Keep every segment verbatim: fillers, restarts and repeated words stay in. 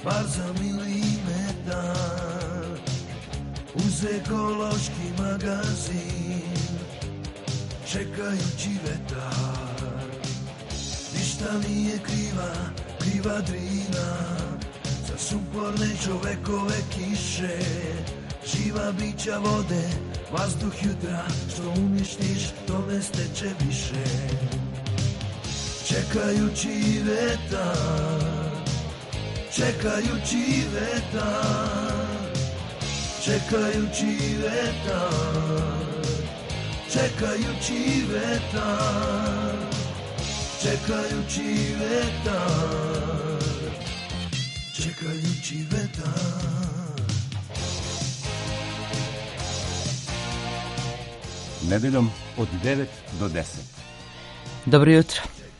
par za milimetar, uz ekološki magazin, čekajući vetar. Ništa nije kriva, kriva Drina, za suporne čovekove kiše, živa bića vode, vazduh jutra, što uništiš, to ne steče više. Čekajući vetar, čekajući vetar, čekajući vetar, čekajući vetar, čekajući vetar, čekajući vetar. Nedeljom od devet do deset. Dobro jutro.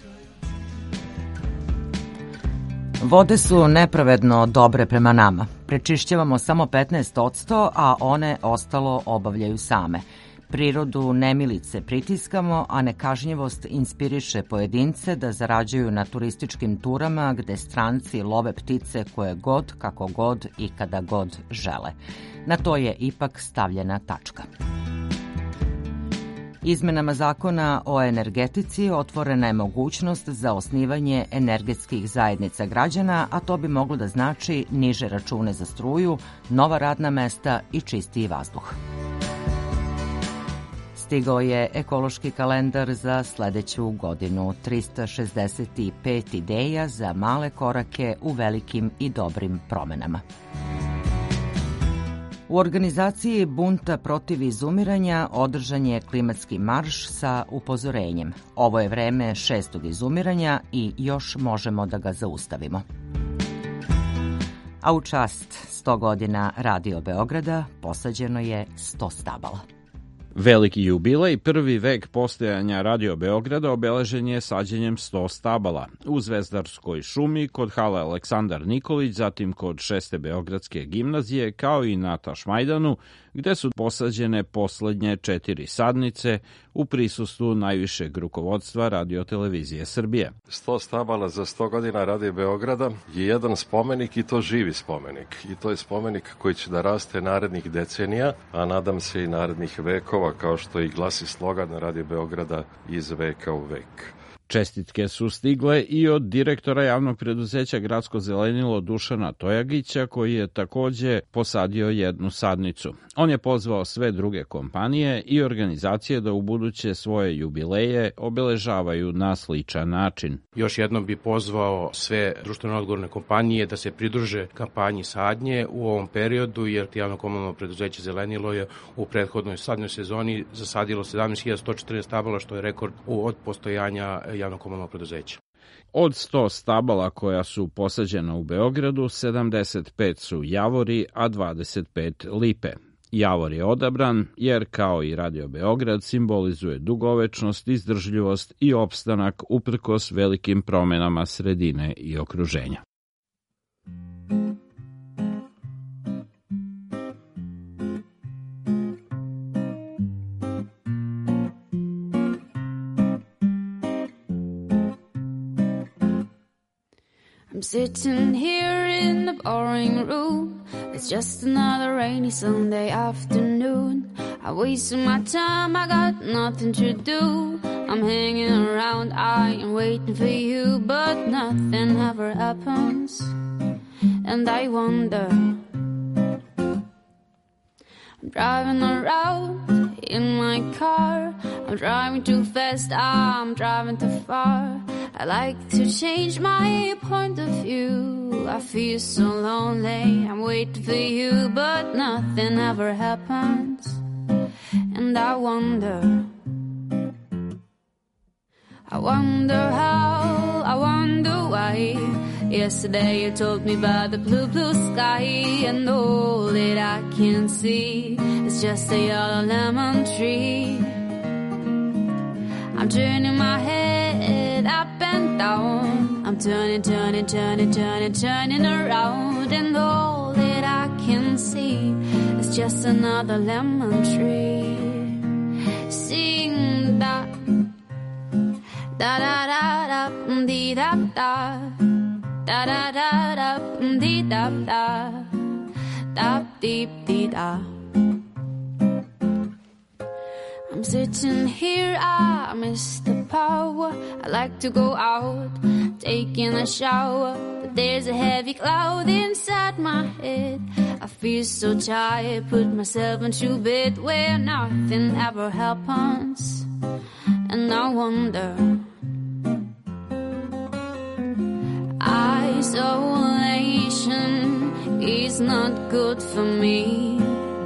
Vode su nepravedno dobre prema nama. Prečišćavamo samo petnaest posto, a one ostalo obavljaju same. Prirodu nemilice pritiskamo, a nekažnjivost inspiriše pojedince da zarađuju na turističkim turama gde stranci love ptice koje god, kako god i kada god žele. Na to je ipak stavljena tačka. Izmenama zakona o energetici otvorena je mogućnost za osnivanje energetskih zajednica građana, a to bi moglo da znači niže račune za struju, nova radna mesta i čistiji vazduh. Stigao je ekološki kalendar za sledeću godinu. trista šezdeset pet ideja za male korake u velikim i dobrim promenama. U organizaciji Bunta protiv izumiranja održan je klimatski marš sa upozorenjem. Ovo je vreme šestog izumiranja i još možemo da ga zaustavimo. A u čast sto godina Radio Beograda posađeno je sto stabala. Veliki jubilej, prvi vek postojanja Radio Beograda obeležen je sađenjem sto stabala u Zvezdarskoj šumi, kod hale Aleksandar Nikolić, zatim kod šeste Beogradske gimnazije, kao i na Tašmajdanu, gde su posađene poslednje četiri sadnice u prisustvu najvišeg rukovodstva Radio-televizije Srbije. sto stabala za sto godina Radio Beograda je jedan spomenik i to živi spomenik. I to je spomenik koji će da raste narednih decenija, a nadam se i narednih vekova, kao što i glasi slogan Radio Beograda iz veka u vek. Čestitke su stigle i od direktora javnog preduzeća Gradsko zelenilo Dušana Tojagića, koji je takođe posadio jednu sadnicu. On je pozvao sve druge kompanije i organizacije da ubuduće svoje jubileje obeležavaju na sličan način. Još jednom bi pozvao sve društveno odgovorne kompanije da se pridruže kampanji sadnje u ovom periodu, jer javno komunalno preduzeće Zelenilo je u prethodnoj sadnjoj sezoni zasadilo sedamnaest hiljada sto četrnaest stabala, što je rekord od postojanja javno komunalnog preduzeća. Od sto stabala koja su posađena u Beogradu, sedamdeset pet su javori, a dvadeset pet lipe. Javor je odabran jer, kao i Radio Beograd, simbolizuje dugovečnost, izdržljivost i opstanak uprkos velikim promenama sredine i okruženja. I'm sitting here in the boring room. It's just another rainy Sunday afternoon. I wasted my time, I got nothing to do. I'm hanging around, I am waiting for you, but nothing ever happens. And I wonder, I'm driving around in my car. I'm driving too fast, I'm driving too far. I like to change my point of view. I feel so lonely, I'm waiting for you, but nothing ever happens. And I wonder, I wonder how, I wonder why. Yesterday you told me about the blue, blue sky, and all that I can see is just a yellow lemon tree. I'm turning my head up and down. I'm turning, turning, turning, turning, turning around, and all that I can see is just another lemon tree. Sing da da da da da dee da da Da da da da dee da da da dee dee da. I'm sitting here, I miss the power. I like to go out, taking a shower, but there's a heavy cloud inside my head. I feel so tired, put myself into bed where nothing ever happens, and I wonder. Isolation is not good for me.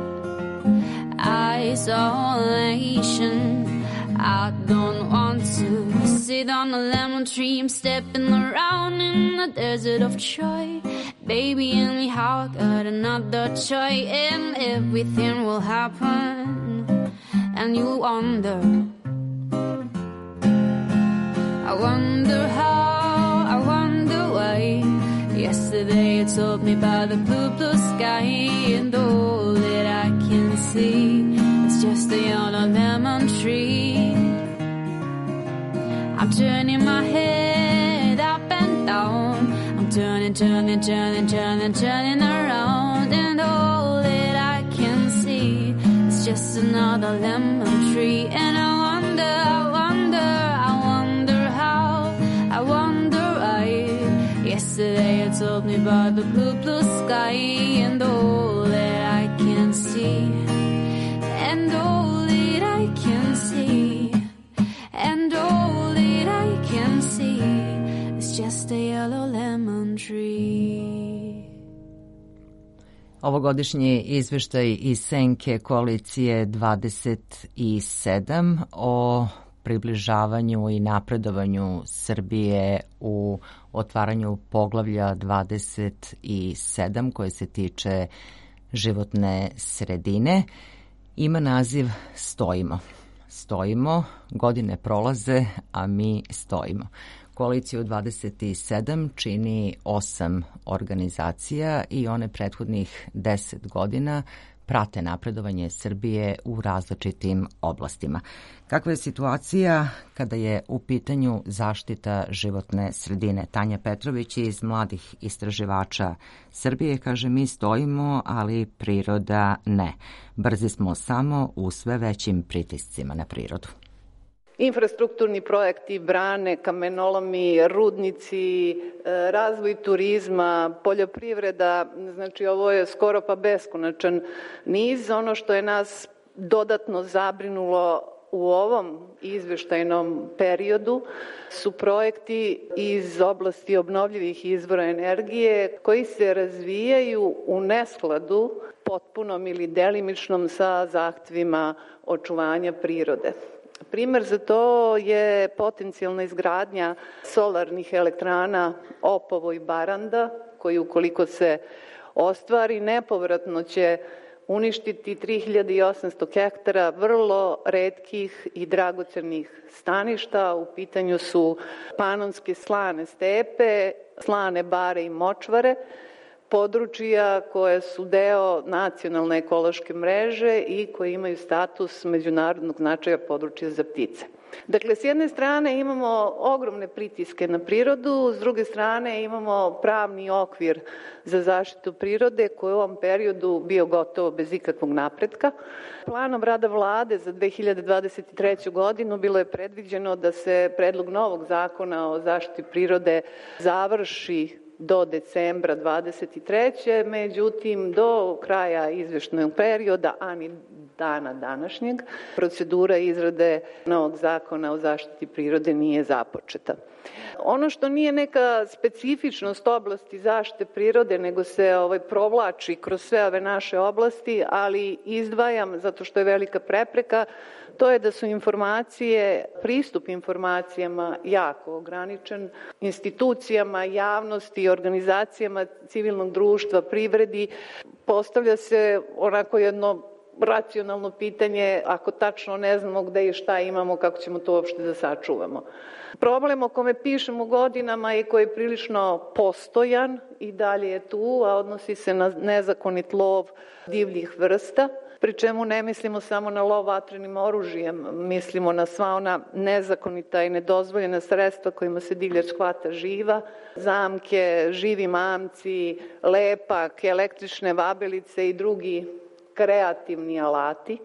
Isolation, I don't want to sit on a lemon tree. I'm stepping around in a desert of joy. Baby, anyhow, I got another choice, and everything will happen, and you wonder. I wonder how, I wonder why. Yesterday you told me about the blue, blue sky, and all that I can see, it's just a yellow lemon tree. I'm turning my head up and down. I'm turning, turning, turning, turning, turning around, and all that I can see is just another lemon tree. And I wonder, I wonder, I wonder how, I wonder why. Yesterday you told me about the blue, blue sky, and all that I can see, and all that I can see, and all that I can see is just a yellow lemon tree. Ovogodišnji izveštaj iz Senke koalicije dvadeset sedam o približavanju i napredovanju Srbije u otvaranju poglavlja dvadeset sedam koje se tiče životne sredine ima naziv Stojimo. Stojimo, godine prolaze, a mi stojimo. Koaliciju dvadeset sedam čini osam organizacija i one prethodnih deset godina prate napredovanje Srbije u različitim oblastima. Kakva je situacija kada je u pitanju zaštita životne sredine? Tanja Petrović iz Mladih istraživača Srbije kaže: mi stojimo, ali priroda ne. Brzi smo samo u sve većim pritiscima na prirodu. Infrastrukturni projekti, brane, kamenolomi, rudnici, razvoj turizma, poljoprivreda, znači ovo je skoro pa beskonačan niz. Ono što je nas dodatno zabrinulo u ovom izveštajnom periodu su projekti iz oblasti obnovljivih izvora energije koji se razvijaju u neskladu potpunom ili delimičnom sa zahtevima očuvanja prirode. Primer za to je potencijalna izgradnja solarnih elektrana Opovo i Baranda, koji ukoliko se ostvari nepovratno će uništiti tri hiljade osamsto hektara vrlo retkih i dragocenih staništa. U pitanju su panonske slane stepe, slane bare i močvare, područja koje su deo nacionalne ekološke mreže i koje imaju status međunarodnog značaja područja za ptice. Dakle, s jedne strane imamo ogromne pritiske na prirodu, s druge strane imamo pravni okvir za zaštitu prirode koji je u ovom periodu bio gotovo bez ikakvog napretka. Planom rada vlade za dve hiljade dvadeset treću. godinu bilo je predviđeno da se predlog novog zakona o zaštiti prirode završi do decembra dvadeset treće. Međutim, do kraja izveštajnog perioda, a ni dana današnjeg, procedura izrade novog zakona o zaštiti prirode nije započeta. Ono što nije neka specifičnost oblasti zaštite prirode, nego se ovaj provlači kroz sve ove naše oblasti, ali izdvajam zato što je velika prepreka, to je da su informacije, pristup informacijama jako ograničen, institucijama, javnosti, organizacijama civilnog društva, privredi. Postavlja se onako jedno racionalno pitanje, ako tačno ne znamo gde i šta imamo, kako ćemo to uopšte da sačuvamo. Problem o kome pišemo godinama i koji je prilično postojan i dalje je tu, a odnosi se na nezakonit lov divljih vrsta. pri čemu ne mislimo samo na lov vatrenim oružjem, mislimo na sva ona nezakonita i nedozvoljena sredstva kojima se divljač hvata živa, zamke, živi mamci, lepak, električne vabelice i drugi kreativni alati.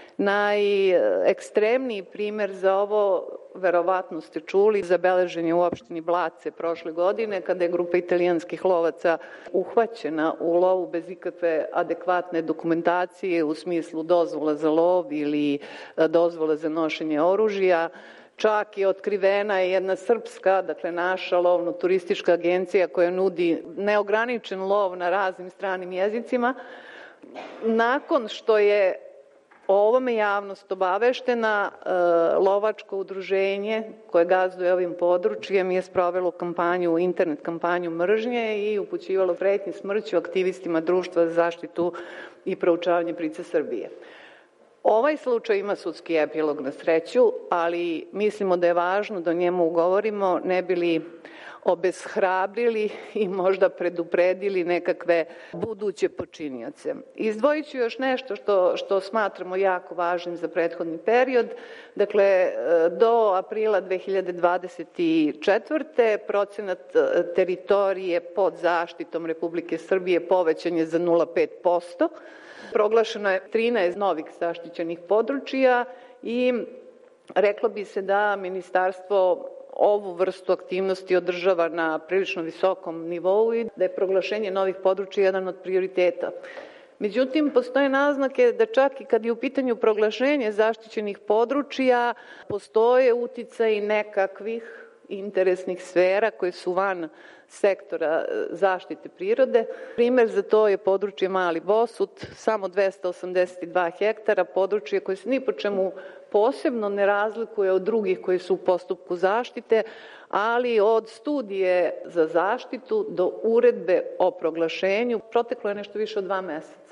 Najekstremniji primer za ovo, verovatno ste čuli, zabeležen je u opštini Blace prošle godine, kada je grupa italijanskih lovaca uhvaćena u lovu bez ikakve adekvatne dokumentacije u smislu dozvola za lov ili dozvola za nošenje oružja. Čak je otkrivena jedna srpska, dakle naša lovno-turistička agencija koja nudi neograničen lov na raznim stranim jezicima. Nakon što je o ovome javnost obaveštena, lovačko udruženje koje gazduje ovim područjem je sprovelo kampanju, internet kampanju mržnje i upućivalo pretnje smrću aktivistima Društva za zaštitu i proučavanje ptica Srbije. Ovaj slučaj ima sudski epilog na sreću, ali mislimo da je važno da o njemu govorimo, ne bi li obeshrabrili i možda predupredili nekakve buduće počinioce. Izdvojit ću još nešto što, što smatramo jako važnim za prethodni period. Dakle, do aprila dve hiljade dvadeset četvrte. procenat teritorije pod zaštitom Republike Srbije povećan je za nula zarez pet posto. Proglašeno je trinaest novih zaštićenih područja i reklo bi se da ministarstvo ovu vrstu aktivnosti održava na prilično visokom nivou i da je proglašenje novih područja jedan od prioriteta. Međutim, postoje naznake da čak i kad je u pitanju proglašenje zaštićenih područja, postoje uticaji nekakvih interesnih sfera koje su van sektora zaštite prirode. Primer za to je područje Mali Bosut, samo dvesta osamdeset dva hektara, područje koje se ni po čemu posebno ne razlikuje od drugih koji su u postupku zaštite, ali od studije za zaštitu do uredbe o proglašenju proteklo je nešto više od dva meseca.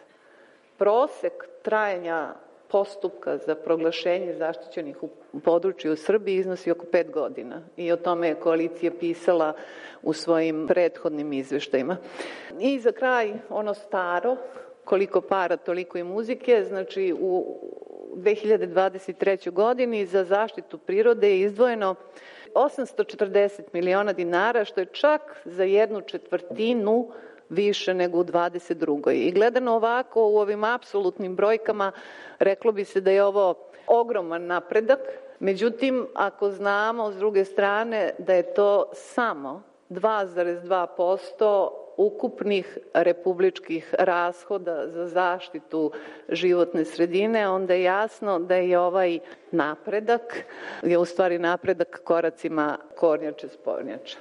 Prosek trajanja postupka za proglašenje zaštićenih područja u Srbiji iznosi oko pet godina i o tome je koalicija pisala u svojim prethodnim izveštajima. I za kraj ono staro, koliko para, toliko i muzike, znači u dve hiljade dvadeset trećoj. godini za zaštitu prirode je izdvojeno osamsto četrdeset miliona dinara, što je čak za jednu četvrtinu više nego u dvadeset drugoj. I gledano ovako u ovim apsolutnim brojkama, reklo bi se da je ovo ogroman napredak. Međutim, ako znamo s druge strane da je to samo dva zarez dva posto ukupnih republičkih rashoda za zaštitu životne sredine, onda je jasno da je ovaj napredak, je u stvari napredak koracima kornjače s pornjača.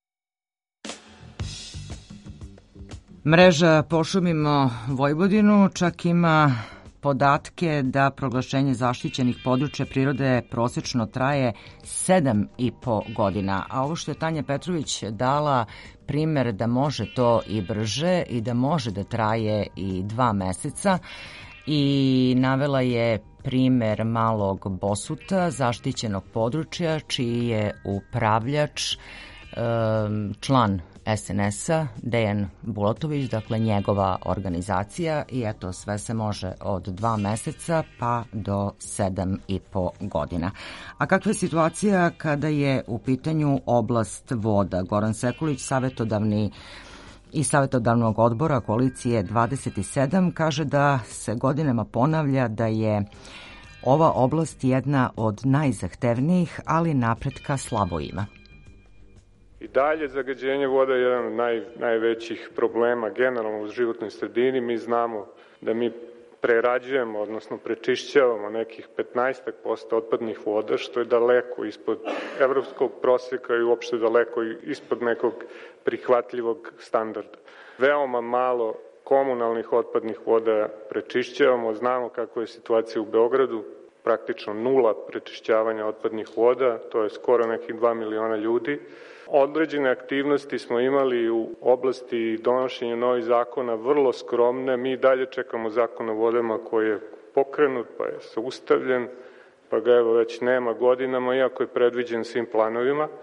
Mreža Pošumimo Vojvodinu čak ima podatke da proglašenje zaštićenih područja prirode prosečno traje sedam i po godina. A ovo što je Tanja Petrović dala primer da može to i brže i da može da traje i dva meseca i navela je primer Malog Bosuta, zaštićenog područja, čiji je upravljač član es en es-a Dejan Bulatović, dakle njegova organizacija, i eto sve se može od dva meseca pa do sedam i po godina. A kakva je situacija kada je u pitanju oblast voda? Goran Sekulić, savetodavni i savetodavnog odbora koalicije dvadeset sedam, kaže da se godinama ponavlja da je ova oblast jedna od najzahtevnijih, ali napretka slabo ima. I dalje zagađenje voda je jedan od naj, najvećih problema generalno u životnoj sredini. Mi znamo da mi prerađujemo, odnosno prečišćavamo nekih petnaest posto otpadnih voda, što je daleko ispod evropskog proseka i uopšte daleko ispod nekog prihvatljivog standarda. Veoma malo komunalnih otpadnih voda prečišćavamo, znamo kakva je situacija u Beogradu, praktično nula prečišćavanja otpadnih voda, to je skoro nekih dva miliona ljudi. Određene aktivnosti smo imali u oblasti donošenja novih zakona vrlo skromne. Mi dalje čekamo zakon o vodama koji je pokrenut, pa je saustavljen, pa ga evo već nema godinama, iako je predviđen svim planovima.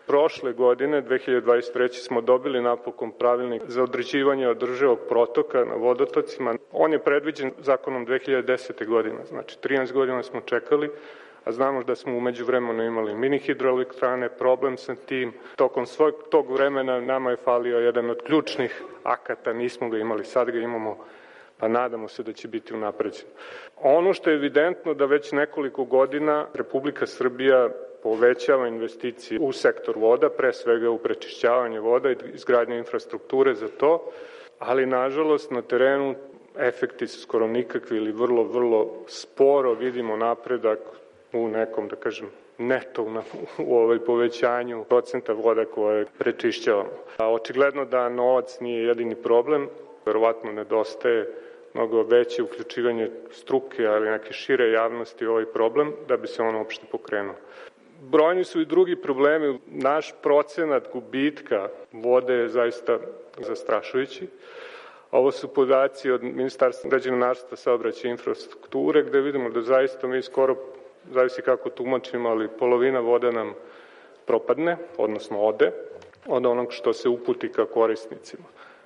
Prošle godine, dve hiljade dvadeset treće. smo dobili napokon pravilnik za određivanje održivog protoka na vodotocima. On je predviđen zakonom dve hiljade desete. godine, znači trinaest godina smo čekali, a znamo da smo umeđu vremenu imali mini hidroelektrane, problem sa tim. Tokom svog tog vremena nama je falio jedan od ključnih akata, nismo ga imali, sad ga imamo, pa nadamo se da će biti unapređeno. Ono što je evidentno da već nekoliko godina Republika Srbija povećava investicije u sektor voda, pre svega u prečišćavanje voda i izgradnju infrastrukture za to, ali nažalost na terenu efekti su skoro nikakvi ili vrlo, vrlo sporo vidimo napredak u nekom, da kažem, neto u ovoj povećanju procenta voda koje prečišćavamo. A očigledno da novac nije jedini problem, verovatno nedostaje mnogo veće uključivanje struke, ali neke šire javnosti u ovaj problem, da bi se on uopšte pokrenuo. Brojni su i drugi problemi. Naš procenat gubitka vode je zaista zastrašujući. Ovo su podaci od Ministarstva građevinarstva, saobraćaja i infrastrukture, gde vidimo da zaista mi skoro, zavisi kako tumačimo, ali polovina vode nam propadne, odnosno ode, od onog što se uputi ka korisnicima.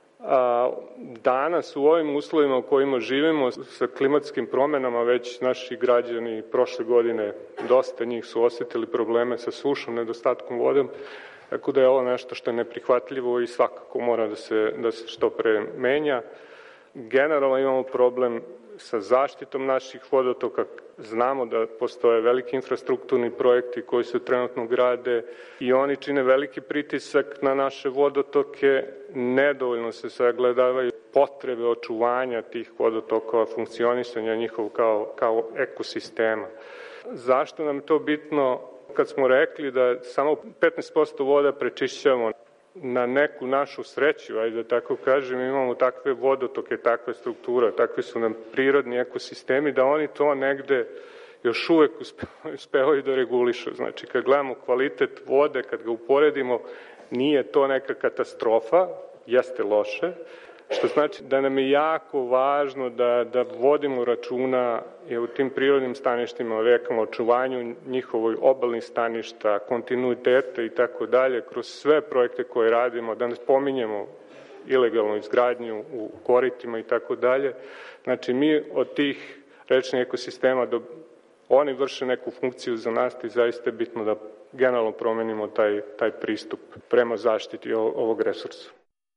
A danas u ovim uslovima u kojima živimo sa klimatskim promenama, već naši građani prošle godine dosta njih su osetili probleme sa sušom, nedostatkom vode, tako da je ovo nešto što je neprihvatljivo i svakako mora da se, da se što pre menja. Generalno imamo problem sa zaštitom naših vodotoka. Znamo da postoje veliki infrastrukturni projekti koji se trenutno grade i oni čine veliki pritisak na naše vodotoke. Nedovoljno se sagledavaju potrebe očuvanja tih vodotokova, funkcionisanja njihovog kao, kao ekosistema. Zašto nam je to bitno? Kad smo rekli da samo petnaest posto voda prečišćavamo, na neku našu sreću, ajde da tako kažem, imamo takve vodotoke, takve strukture, takvi su nam prirodni ekosistemi, da oni to negde još uvek uspevaju da regulišu. Znači, kad gledamo kvalitet vode, kad ga uporedimo, nije to neka katastrofa, jeste loše, što znači da nam je jako važno da, da vodimo računa i u tim prirodnim staništima, rekamo, očuvanju njihovoj obalnih staništa, kontinuiteta i tako dalje, kroz sve projekte koje radimo, da ne spominjemo ilegalnu izgradnju u koritima i tako dalje. Znači, mi od tih rečnih ekosistema, do, oni vrše neku funkciju za nas i zaista je bitno da generalno promenimo taj, taj pristup prema zaštiti ovog resursa.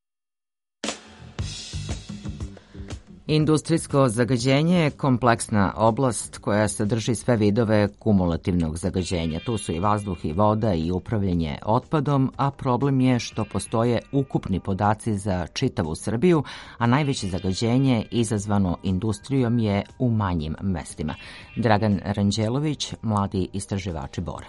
Industrijsko zagađenje je kompleksna oblast koja sadrži sve vidove kumulativnog zagađenja. Tu su i vazduh i voda i upravljanje otpadom, a problem je što postoje ukupni podaci za čitavu Srbiju, a najveće zagađenje izazvano industrijom je u manjim mestima. Dragan Ranđelović, mladi istraživači Bora.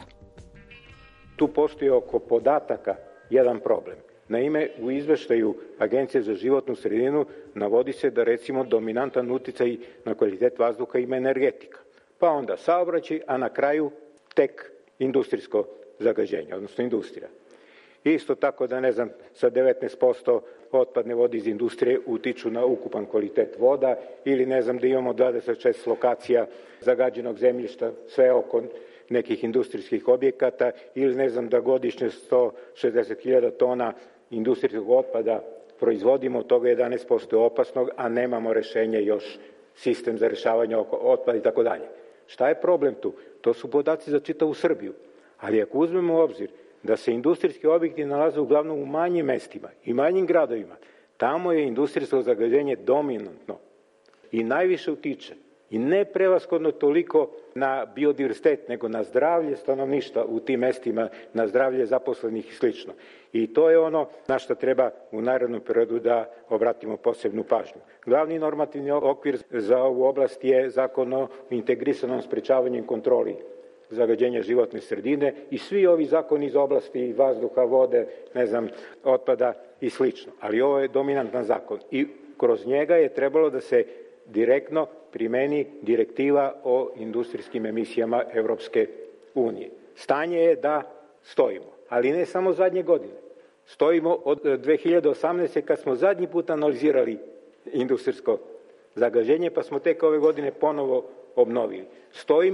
Tu postoji oko podataka jedan problem. Naime, u izveštaju Agencije za životnu sredinu navodi se da recimo dominantan uticaj na kvalitet vazduha ima energetika, pa onda saobraćaj, a na kraju tek industrijsko zagađenje, odnosno industrija. Isto tako da, ne znam, sa devetnaest posto otpadne vode iz industrije utiču na ukupan kvalitet voda ili, ne znam, da imamo dvadeset šest lokacija zagađenog zemljišta, sve oko nekih industrijskih objekata ili, ne znam, da godišnje sto šezdeset hiljada tona industrijskog otpada proizvodimo, od toga jedanaest posto je opasnog, a nemamo rešenje još sistem za rešavanje otpada i tako dalje. Šta je problem tu? To su podaci za čitavu Srbiju. Ali ako uzmemo u obzir da se industrijski objekti nalaze uglavnom u manjim mestima i manjim gradovima, tamo je industrijsko zagađenje dominantno i najviše utiče i ne prevashodno toliko na biodiversitet, nego na zdravlje stanovništva u tim mestima, na zdravlje zaposlenih i slično. I to je ono na što treba u narednom periodu da obratimo posebnu pažnju. Glavni normativni okvir za ovu oblast je Zakon o integrisanom sprečavanju i kontroli zagađenja životne sredine i svi ovi zakoni iz oblasti vazduha, vode, ne znam, otpada i slično. Ali ovo je dominantan zakon i kroz njega je trebalo da se direktno primeni direktiva o industrijskim emisijama Evropske unije. Stanje je da stojimo, ali ne samo zadnje godine. Stojimo od dve hiljade osamnaeste. kad smo zadnji put analizirali industrijsko zagađenje, pa smo tek ove godine ponovo obnovili. Stojimo,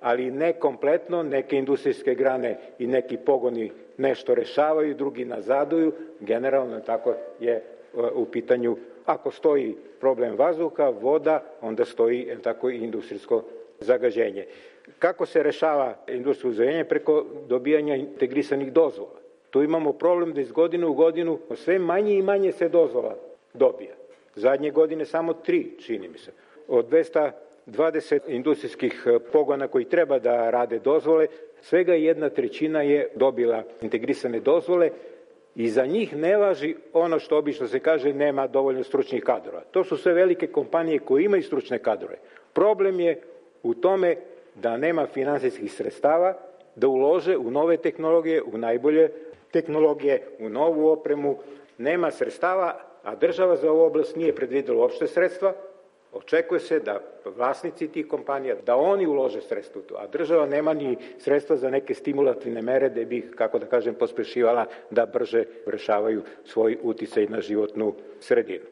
ali ne kompletno, neke industrijske grane i neki pogoni nešto rešavaju, drugi nazaduju, generalno tako je u pitanju, ako stoji problem vazduha, voda, onda stoji tako i industrijsko zagađenje. Kako se rešava industrijsko zagađenje? Preko dobijanja integrisanih dozvola. Tu imamo problem da iz godine u godinu sve manje i manje se dozvola dobija. Zadnje godine samo tri, čini mi se. Od dvesta dvadeset industrijskih pogona koji treba da rade dozvole, svega jedna trećina je dobila integrisane dozvole i za njih ne važi ono što obično se kaže nema dovoljno stručnih kadrova. To su sve velike kompanije koje imaju stručne kadrove. Problem je u tome da nema finansijskih sredstava da ulože u nove tehnologije, u najbolje tehnologije, u novu opremu. Nema sredstava, a država za ovu oblast nije predvidela uopšte sredstva. Očekuje se da vlasnici tih kompanija, da oni ulože sredstva u to, a država nema ni sredstva za neke stimulativne mere da bi, kako da kažem, pospešivala da brže rešavaju svoj uticaj na životnu sredinu.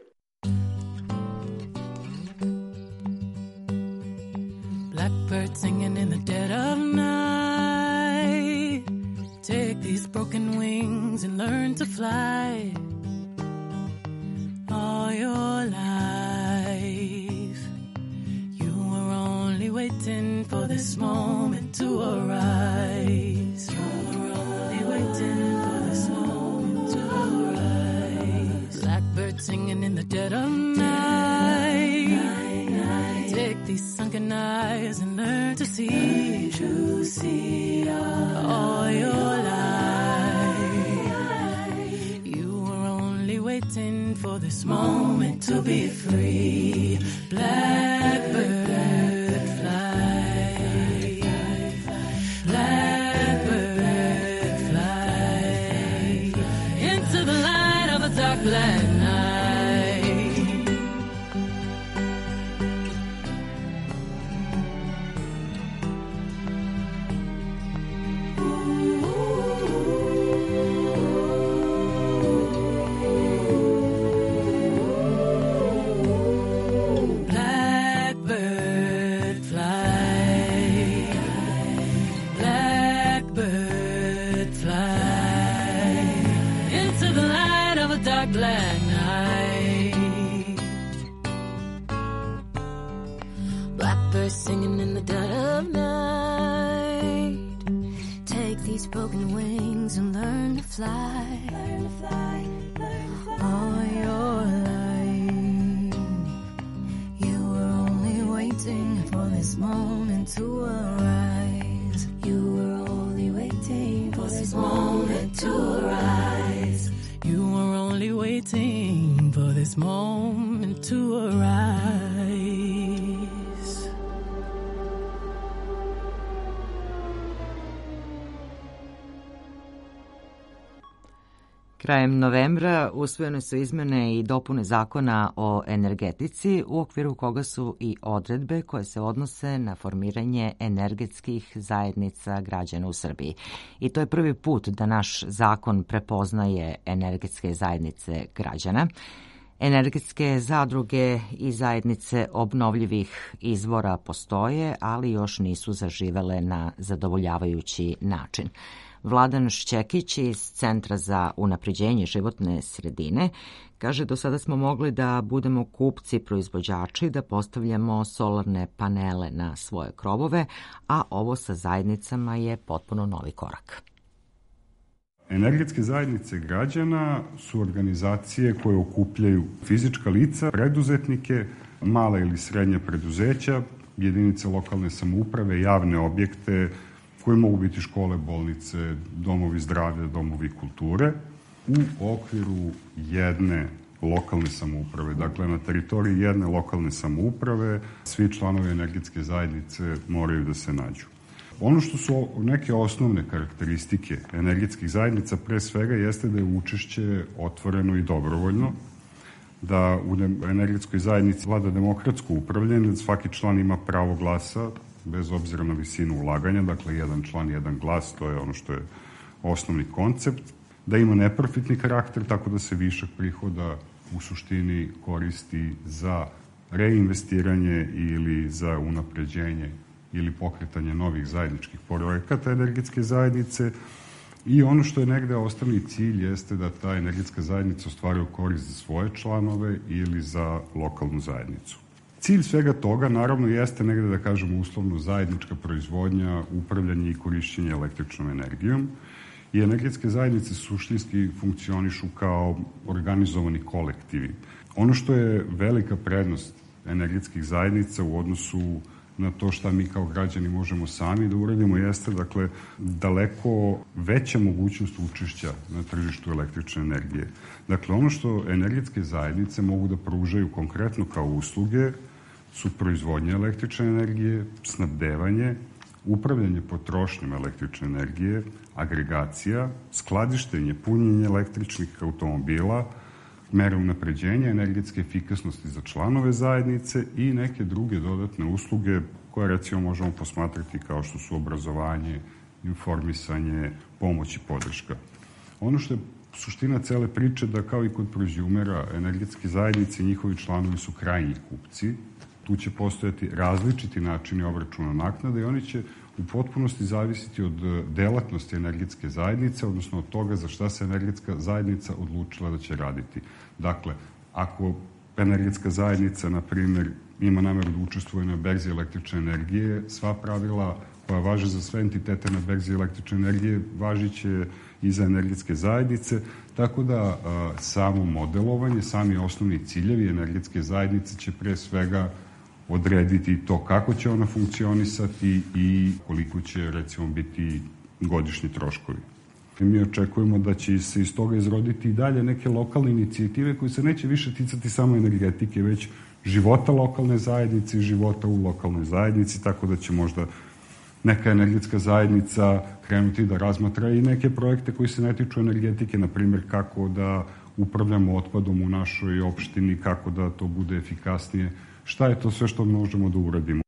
Blackbird singing in the dead of night. Take these broken wings and learn to fly. All your life you were only waiting for this moment to arise. You were only waiting for this moment to arise. Blackbird singing in the dead of night. Take these sunken eyes and learn to see, to see all your life. You were only waiting for this moment to be free. Blackbird fly, blackbird fly into the light of a dark black night. Black night. Blackbird singing in the dead of night. Take these broken wings and learn to fly. Learn to fly, learn to fly. All your life you were only waiting for this moment to arise. You were only waiting for this moment to arise. You were only waiting for this moment to arise. Krajem novembra usvojene su izmene i dopune zakona o energetici u okviru koga su i odredbe koje se odnose na formiranje energetskih zajednica građana u Srbiji. I to je prvi put da naš zakon prepoznaje energetske zajednice građana. Energetske zadruge i zajednice obnovljivih izvora postoje, ali još nisu zaživele na zadovoljavajući način. Vladan Šćekić iz Centra za unapređenje životne sredine kaže do sada smo mogli da budemo kupci proizvođači, da postavljamo solarne panele na svoje krovove, a ovo sa zajednicama je potpuno novi korak. Energetske zajednice građana su organizacije koje okupljaju fizička lica, preduzetnike, mala ili srednja preduzeća, jedinice lokalne samouprave, javne objekte, koji mogu biti škole, bolnice, domovi zdravlja, domovi kulture, u okviru jedne lokalne samouprave. Dakle, na teritoriji jedne lokalne samouprave svi članovi energetske zajednice moraju da se nađu. Ono što su neke osnovne karakteristike energetskih zajednica pre svega jeste da je učešće otvoreno i dobrovoljno, da u energetskoj zajednici vlada demokratsko upravljanje, da svaki član ima pravo glasa bez obzira na visinu ulaganja, dakle jedan član, jedan glas, to je ono što je osnovni koncept, da ima neprofitni karakter, tako da se višak prihoda u suštini koristi za reinvestiranje ili za unapređenje ili pokretanje novih zajedničkih projekata energetske zajednice. I ono što je negde osnovni cilj jeste da ta energetska zajednica ostvaruje korist za svoje članove ili za lokalnu zajednicu. Cilj svega toga naravno jeste negde da kažemo uslovno zajednička proizvodnja, upravljanje i korišćenje električnom energijom i energetske zajednice suštinski funkcionišu kao organizovani kolektivi. Ono što je velika prednost energetskih zajednica u odnosu na to šta mi kao građani možemo sami da uradimo jeste, dakle, daleko veća mogućnost učešća na tržištu električne energije. Dakle, ono što energetske zajednice mogu da pružaju konkretno kao usluge su proizvodnja električne energije, snabdevanje, upravljanje potrošnjom električne energije, agregacija, skladištenje, punjenje električnih automobila, mere unapređenja energetske efikasnosti za članove zajednice i neke druge dodatne usluge koje recimo možemo posmatrati kao što su obrazovanje, informisanje, pomoć i podrška. Ono što je suština cele priče da kao i kod proizumera energetske zajednice i njihovi članovi su krajnji kupci. Tu će postojati različiti načini obračuna naknade i oni će u potpunosti zavisiti od delatnosti energetske zajednice, odnosno od toga za šta se energetska zajednica odlučila da će raditi. Dakle, ako energetska zajednica, na primjer, ima nameru da učestvuje na berzi električne energije, sva pravila koja važe za sve entitete na berzi električne energije važiće i za energetske zajednice, tako da a, samo modelovanje, sami osnovni ciljevi energetske zajednice će pre svega odrediti to kako će ona funkcionisati i koliko će, recimo, biti godišnji troškovi. Mi očekujemo da će se iz toga izroditi i dalje neke lokalne inicijative koje se neće više ticati samo energetike, već života lokalne zajednice i života u lokalnoj zajednici, tako da će možda neka energetska zajednica krenuti da razmatra i neke projekte koji se ne tiču energetike, na primjer kako da upravljamo otpadom u našoj opštini, kako da to bude efikasnije. Šta je to sve što možemo da uradimo?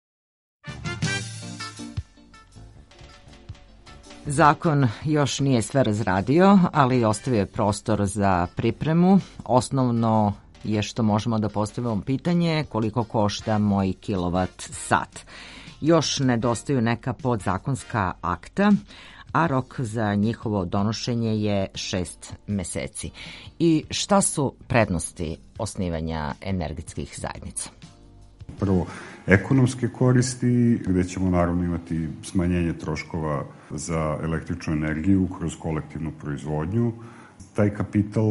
Zakon još nije sve razradio, ali ostavio je prostor za pripremu. Osnovno je što možemo da postavimo pitanje koliko košta moj kilovat sat. Još nedostaju neka podzakonska akta, a rok za njihovo donošenje je šest meseci. I šta su prednosti osnivanja energetskih zajednica? Prvo, ekonomske koristi, gde ćemo naravno imati smanjenje troškova za električnu energiju kroz kolektivnu proizvodnju. Taj kapital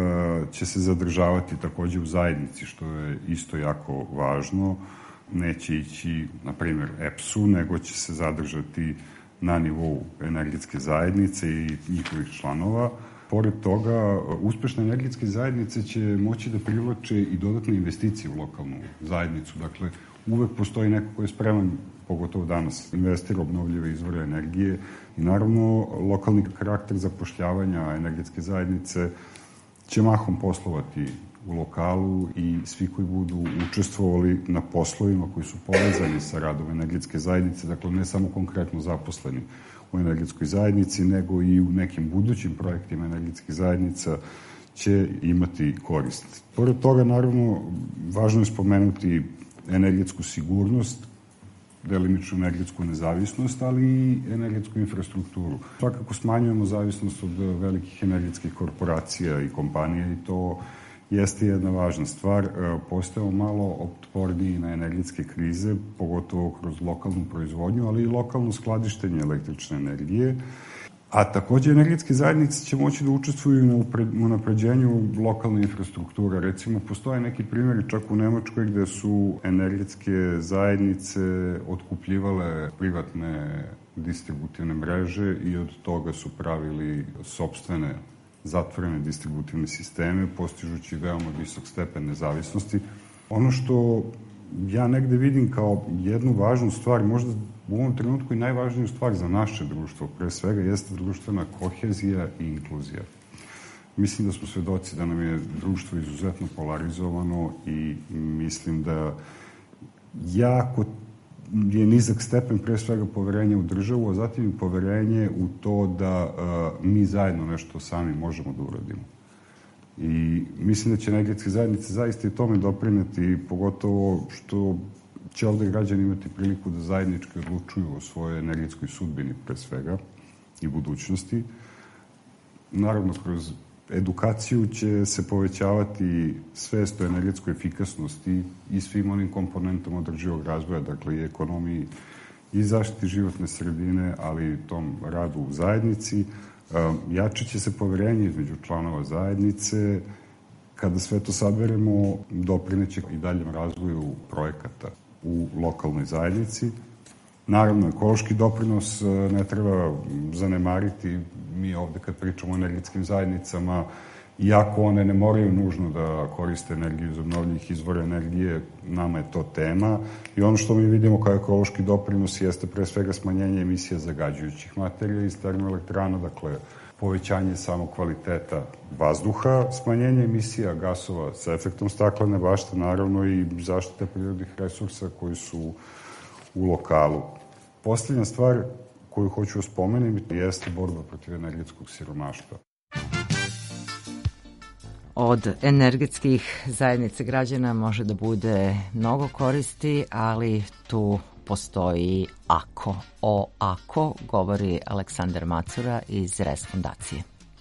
će se zadržavati takođe u zajednici, što je isto jako važno. Neće ići, na primjer, E P S-u, nego će se zadržati na nivou energetske zajednice i njihovih članova. Pored toga, uspešne energetske zajednice će moći da privlače i dodatne investicije u lokalnu zajednicu. Dakle, uvek postoji neko ko je spreman, pogotovo danas, investira obnovljive izvore energije i naravno lokalni karakter zapošljavanja energetske zajednice će mahom poslovati u lokalu i svi koji budu učestvovali na poslovima koji su povezani sa radom energetske zajednice, dakle ne samo konkretno zaposleni u energetskoj zajednici, nego i u nekim budućim projektima energetskih zajednica će imati korist. Pored toga, naravno, važno je spomenuti energetsku sigurnost, delimičnu energetsku nezavisnost, ali i energetsku infrastrukturu. Svakako smanjujemo zavisnost od velikih energetskih korporacija i kompanija i to jeste jedna važna stvar. Postajemo malo otporniji na energetske krize, pogotovo kroz lokalnu proizvodnju, ali i lokalno skladištenje električne energije. A takođe energetske zajednice će moći da učestvuju na unapređenju lokalne infrastrukture. Recimo, postoje neki primjeri čak u Nemačkoj gde su energetske zajednice otkupljivale privatne distributivne mreže i od toga su pravili sopstvene zatvorene distributivne sisteme, postižući veoma visok stepen nezavisnosti. Ono što ja negde vidim kao jednu važnu stvar, možda u ovom trenutku i najvažniju stvar za naše društvo, pre svega, jeste društvena kohezija i inkluzija. Mislim da smo svedoci da nam je društvo izuzetno polarizovano i mislim da jako je nizak stepen pre svega poverenja u državu, a zatim i poverenje u to da uh, mi zajedno nešto sami možemo da uradimo. I mislim da će energetske zajednice zaista i tome doprineti, pogotovo što će ovde građani imati priliku da zajednički odlučuju o svojoj energetskoj sudbini, pre svega, i budućnosti. Naravno, kroz edukaciju će se povećavati svest o energetskoj efikasnosti i svim onim komponentama održivog razvoja, dakle i ekonomiji i zaštiti životne sredine, ali i tom radu u zajednici. Jačat će se poverenje između članova zajednice. Kada sve to saberemo, doprineće i daljem razvoju projekata u lokalnoj zajednici. Naravno, ekološki doprinos ne treba zanemariti. Mi ovde kad pričamo o energetskim zajednicama, iako one ne moraju nužno da koriste energiju iz obnovljivih izvora energije, nama je to tema. I ono što mi vidimo kao ekološki doprinos jeste pre svega smanjenje emisija zagađujućih materija iz termoelektrana, dakle povećanje samog kvaliteta vazduha, smanjenje emisija gasova sa efektom staklene bašte, naravno i zaštita prirodnih resursa koji su u lokalu. Poslednja stvar koju hoću spomenuti jeste borba protiv energetskog siromaštva. Od energetskih zajednica građana može da bude mnogo koristi, ali tu postoji ako. O ako govori Aleksandar Macura iz Res fondacije.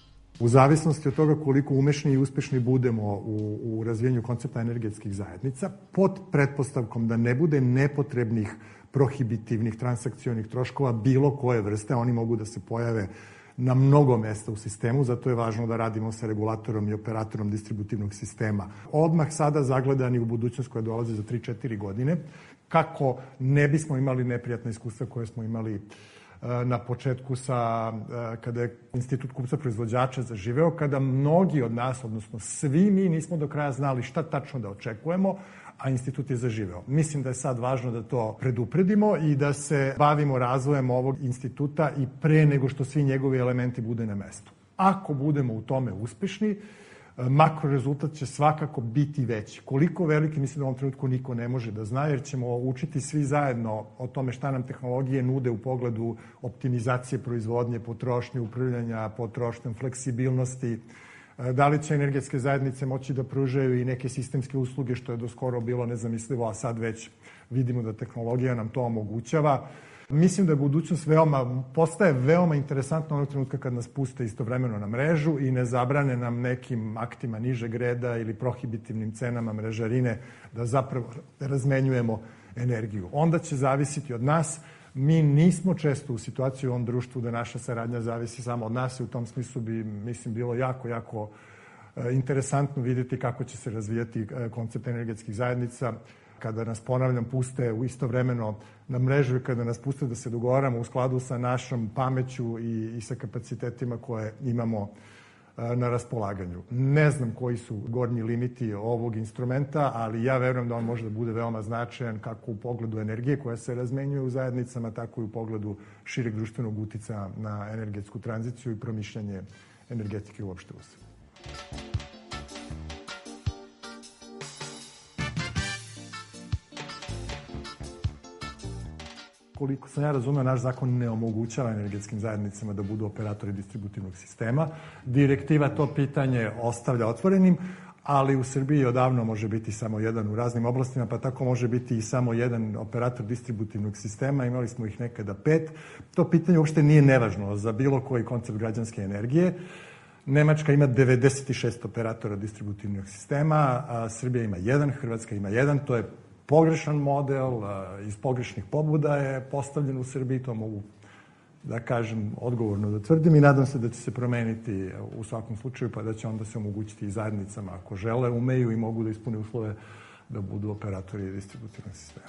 U zavisnosti od toga koliko umešni i uspešni budemo u, u razvijenju koncepta energetskih zajednica, pod pretpostavkom da ne bude nepotrebnih prohibitivnih transakcionih troškova bilo koje vrste, oni mogu da se pojave na mnogo mesta u sistemu, zato je važno da radimo sa regulatorom i operatorom distributivnog sistema. Odmah sada zagledani u budućnost koja dolazi za tri do četiri godine, kako ne bismo imali neprijatne iskustva koje smo imali na početku sa, kada je Institut kupca proizvođača zaživeo, kada mnogi od nas, odnosno svi mi, nismo do kraja znali šta tačno da očekujemo, a institut je zaživeo. Mislim da je sad važno da to predupredimo i da se bavimo razvojem ovog instituta i pre nego što svi njegovi elementi bude na mestu. Ako budemo u tome uspešni, makro rezultat će svakako biti veći. Koliko veliki, mislim da u ovom trenutku niko ne može da zna, jer ćemo učiti svi zajedno o tome šta nam tehnologije nude u pogledu optimizacije proizvodnje, potrošnje, upravljanja potrošnjom, fleksibilnosti. Da li će energetske zajednice moći da pružaju i neke sistemske usluge, što je do skoro bilo nezamislivo, a sad već vidimo da tehnologija nam to omogućava. Mislim da je budućnost veoma, postaje veoma interesantna onog trenutka kad nas puste istovremeno na mrežu i ne zabrane nam nekim aktima nižeg reda ili prohibitivnim cenama mrežarine da zapravo razmenjujemo energiju. Onda će zavisiti od nas. Mi nismo često u situaciji u ovom društvu da naša saradnja zavisi samo od nas i u tom smislu bi, mislim, bilo jako, jako interesantno vidjeti kako će se razvijati koncept energetskih zajednica kada nas, ponavljam, puste u istovremeno na mrežu i kada nas puste da se dogovaramo u skladu sa našom pameću i, i sa kapacitetima koje imamo na raspolaganju. Ne znam koji su gornji limiti ovog instrumenta, ali ja verujem da on može da bude veoma značajan kako u pogledu energije koja se razmenjuje u zajednicama, tako i u pogledu šireg društvenog uticaja na energetsku tranziciju i promišljanje energetike uopšte u Srbiji. Koliko sam ja razumeo, naš zakon ne omogućava energetskim zajednicama da budu operatori distributivnog sistema. Direktiva to pitanje ostavlja otvorenim, ali u Srbiji odavno može biti samo jedan u raznim oblastima, pa tako može biti i samo jedan operator distributivnog sistema. Imali smo ih nekada pet. To pitanje uopšte nije nevažno za bilo koji koncept građanske energije. Nemačka ima devedeset šest operatora distributivnog sistema, a Srbija ima jedan, Hrvatska ima jedan. To je pogrešan model, iz pogrešnih pobuda je postavljen u Srbiji, to mogu da kažem odgovorno da tvrdim i nadam se da će se promeniti u svakom slučaju, pa da će onda se omogućiti i zajednicama ako žele, umeju i mogu da ispune uslove da budu operatori distributivnog sistema.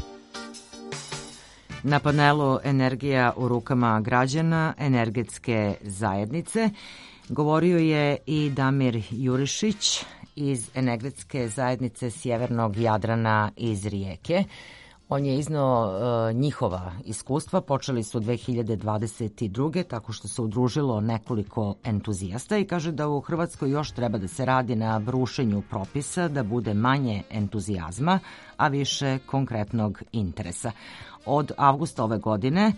Na panelu Energija u rukama građana, energetske zajednice, govorio je i Damir Jurišić iz energetske zajednice Sjevernog Jadrana iz Rijeke. On je iznao e, njihova iskustva. Počeli su dve hiljade dvadeset druge tako što se udružilo nekoliko entuzijasta i kaže da u Hrvatskoj još treba da se radi na brušenju propisa, da bude manje entuzijazma, a više konkretnog interesa. Od avgusta ove godine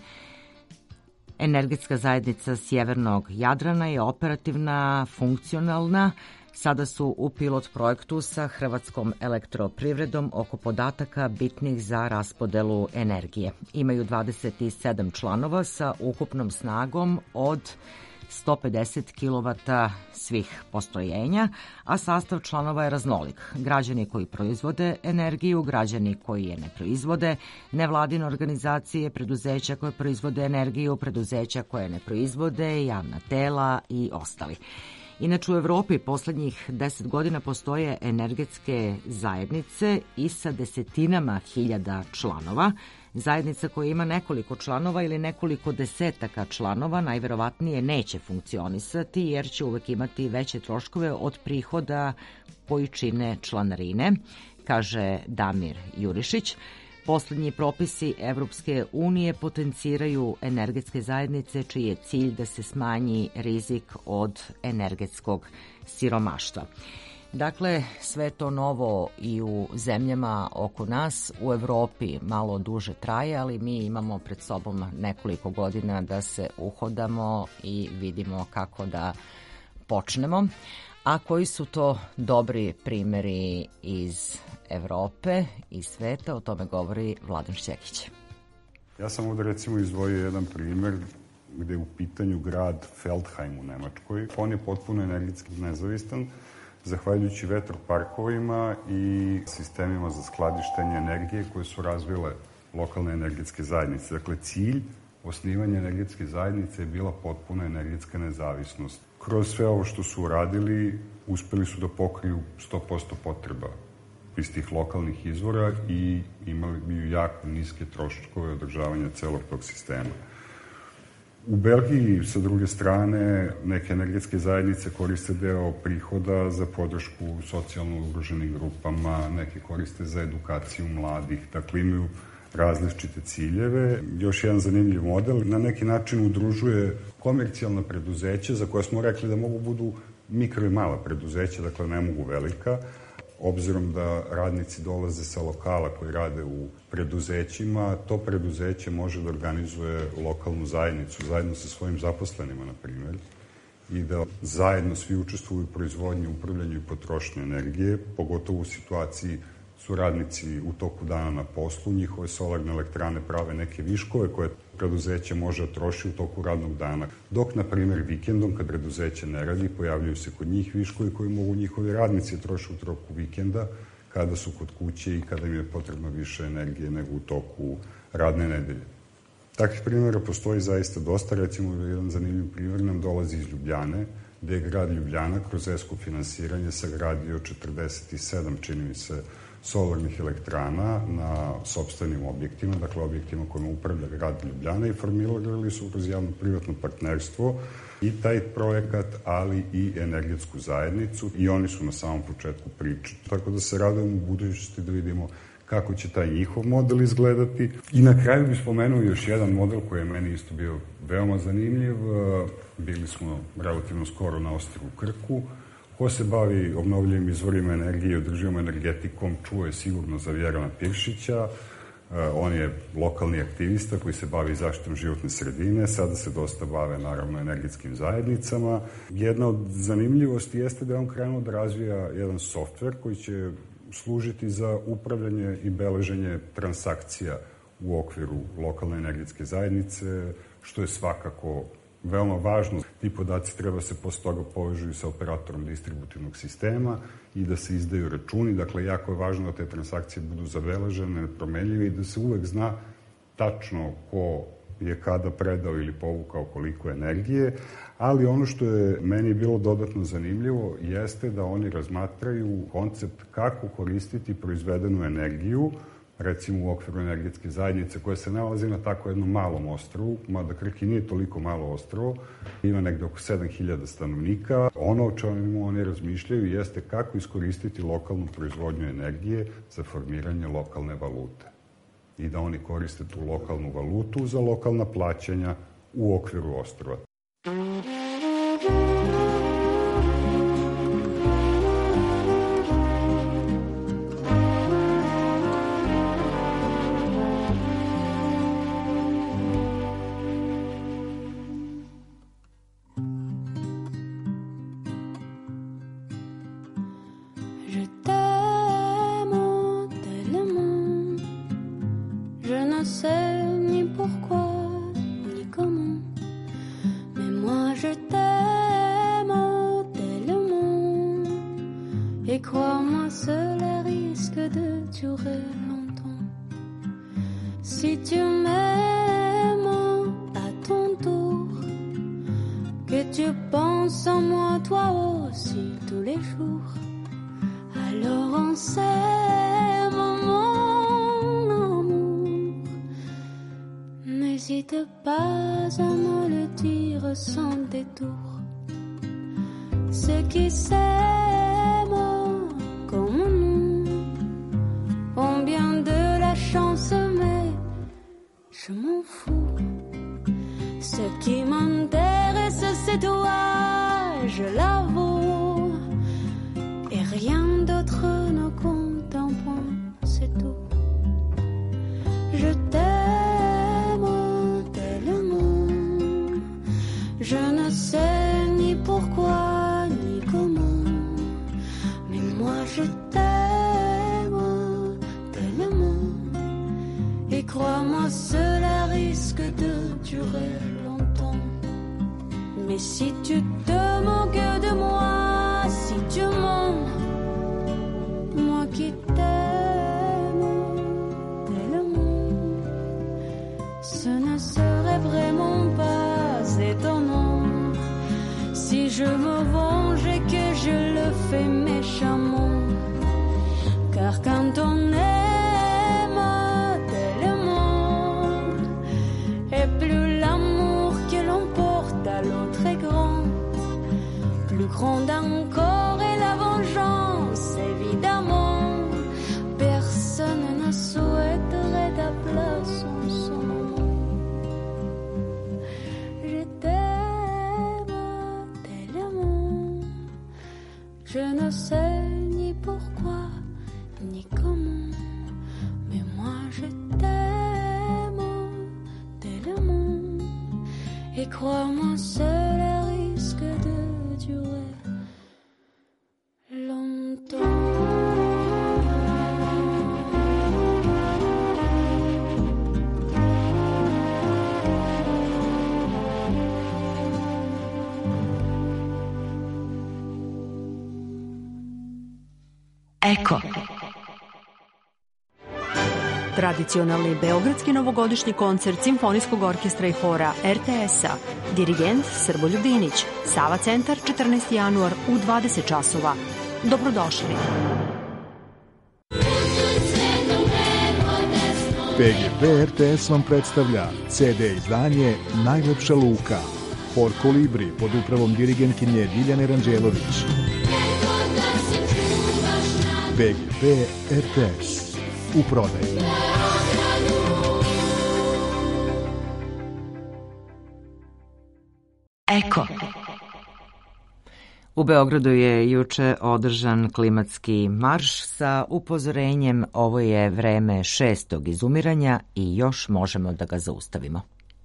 energetska zajednica Sjevernog Jadrana je operativna, funkcionalna Sada su u pilot projektu sa Hrvatskom elektroprivredom oko podataka bitnih za raspodelu energije. Imaju dvadeset sedam članova sa ukupnom snagom od sto pedeset kilovata svih postrojenja, a sastav članova je raznolik. Građani koji proizvode energiju, građani koji je ne proizvode, nevladine organizacije, preduzeća koje proizvode energiju, preduzeća koje ne proizvode, javna tela i ostali. Inače, u Evropi poslednjih deset godina postoje energetske zajednice i sa desetinama hiljada članova. Zajednica koja ima nekoliko članova ili nekoliko desetaka članova najverovatnije neće funkcionisati jer će uvek imati veće troškove od prihoda koji čine članarine, kaže Damir Jurišić. Poslednji propisi Evropske unije potenciraju energetske zajednice čiji je cilj da se smanji rizik od energetskog siromaštva. Dakle, sve to novo i u zemljama oko nas, u Evropi malo duže traje, ali mi imamo pred sobom nekoliko godina da se uhodamo i vidimo kako da počnemo. A koji su to dobri primeri iz Evrope i sveta, o tome govori Vladan Šćekić. Ja sam ovde recimo izdvojio jedan primer gde je u pitanju grad Feldheim u Nemačkoj. On je potpuno energetski nezavistan, zahvaljujući vetroparkovima i sistemima za skladištenje energije koje su razvile lokalne energetske zajednice. Dakle, cilj osnivanja energetske zajednice je bila potpuna energetska nezavisnost. Kroz sve ovo što su uradili, uspeli su da pokriju sto posto potreba iz tih lokalnih izvora i imali bi jako niske troškove održavanja celog tog sistema. U Belgiji, sa druge strane, neke energetske zajednice koriste deo prihoda za podršku socijalno ugroženim grupama, neke koriste za edukaciju mladih, dakle imaju različite ciljeve. Još jedan zanimljiv model, na neki način udružuje komercijalna preduzeća za koje smo rekli da mogu budu mikro i mala preduzeća, dakle ne mogu velika, obzirom da radnici dolaze sa lokala koji rade u preduzećima, to preduzeće može da organizuje lokalnu zajednicu zajedno sa svojim zaposlenima, na primjer, i da zajedno svi učestvuju u proizvodnji, upravljanju i potrošnju energije, pogotovo u situaciji su radnici u toku dana na poslu, njihove solarne elektrane prave neke viškove koje preduzeće može da troši u toku radnog dana. Dok, na primjer, vikendom, kad preduzeće ne radi, pojavljaju se kod njih viškovi koji mogu njihovi radnici troši u toku vikenda, kada su kod kuće i kada im je potrebno više energije nego u toku radne nedelje. Takvih primjera postoji zaista dosta. Recimo, jedan zanimljiv primjer nam dolazi iz Ljubljane, gde je grad Ljubljana kroz ESCO finansiranje sagradio četrdeset sedam, čini mi se, solarnih elektrana na sopstvenim objektima, dakle objektima kojima upravlja grad Ljubljana, i formirali su kroz javno-privatno partnerstvo i taj projekat, ali i energetsku zajednicu, i oni su na samom početku priče. Tako da se radujemo u budućnosti da vidimo kako će taj njihov model izgledati. I na kraju bih spomenuo još jedan model koji je meni isto bio veoma zanimljiv. Bili smo relativno skoro na ostrvu Krku. Ko se bavi obnovljivim izvorima energije i održivom energetikom, čuo je sigurno za Vjerana Piršića. On je lokalni aktivista koji se bavi zaštitom životne sredine, sada se dosta bave, naravno, energetskim zajednicama. Jedna od zanimljivosti jeste da je on krenuo da razvija jedan softver koji će služiti za upravljanje i beleženje transakcija u okviru lokalne energetske zajednice, što je svakako veoma važno. Ti podaci treba se posle toga povežu sa operatorom distributivnog sistema i da se izdaju računi. Dakle, jako je važno da te transakcije budu zabeležene, promenljive i da se uvek zna tačno ko je kada predao ili povukao koliko energije, ali ono što je meni bilo dodatno zanimljivo jeste da oni razmatraju koncept kako koristiti proizvedenu energiju, recimo u okviru energetske zajednice koja se nalazi na tako jednom malom ostrvu, mada Krk i nije toliko malo ostrvo, ima negde oko sedam hiljada stanovnika. Ono o čemu oni razmišljaju jeste kako iskoristiti lokalnu proizvodnju energije za formiranje lokalne valute i da oni koriste tu lokalnu valutu za lokalna plaćanja u okviru ostrva. de durer longtemps. Si tu m'aimes à ton tour, que tu penses en moi toi aussi tous les jours, alors on s'aime mon amour. N'hésite pas à me le dire sans détour. Ceux qui s'aiment comme nous ont bien de la chance, mais je m'en fous. Ce qui m'intéresse, c'est toi, je l'avoue, et rien d'autre ne compte en point, c'est tout. Je t'aime tellement, je ne sais ni pourquoi ni comment, mais moi je t'aime tellement, et crois-moi cela risque de durer longtemps. Mais si tu te moques de moi, si tu mens, moi qui t'aime tellement, ce ne serait vraiment pas étonnant si je me venge et que je le fais méchamment. Car quand on aime tellement, et plus l'amour que l'on porte à l'autre est grand, plus grande encore est la vengeance, évidemment. Personne ne souhaiterait ta place en ce moment. Je t'aime tellement, je ne sais ni pourquoi ni comment, mais moi je t'aime tellement, et crois-moi cela risque de durer longtemps. Eko. Tradicionalni beogradski novogodišnji koncert Simfonijskog orkestra i hora er te es-a. Dirigent Srboljub Dinić. Sava centar, četrnaesti januar u dvadeset časova. Dobrodošli. P G P er te es vam predstavlja ce de izdanje Najlepša luka. Hor Kolibri pod upravom dirigentkinje Diljane Ranđelović. P G P er te es. U prodaju. Eko. U Beogradu je juče održan klimatski marš sa upozorenjem ovo je vreme šestog izumiranja i još možemo da ga zaustavimo.